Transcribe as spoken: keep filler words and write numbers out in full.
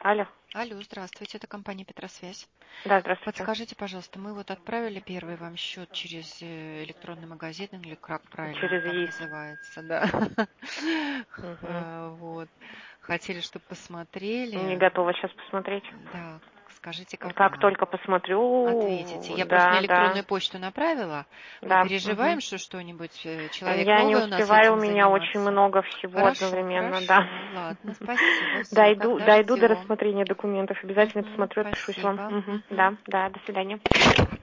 Алло. Алло, здравствуйте, это компания Петросвязь. Да, здравствуйте. Подскажите, пожалуйста, мы вот отправили первый вам счет через э, электронный магазин, или как правильно он Через там ЕИС. называется, да. Мгм. А, Вот. Хотели, чтобы Не посмотрели. готова сейчас посмотреть. Да, скажите, как Как вам? только посмотрю, Ответите. Я просто на да, да, электронную почту направила. Мы да. переживаем, Мгм. что что-нибудь э, человек Я не новый у нас успеваю, у этим меня очень заниматься. много всего Хорошо, одновременно, да. хорошо. Ладно, спасибо. Все, Дойду, тогда дойду до ждем. рассмотрения документов. Обязательно Мгм, посмотрю, отпишусь вам. спасибо. Мгм. Мгм. Да, да, до свидания.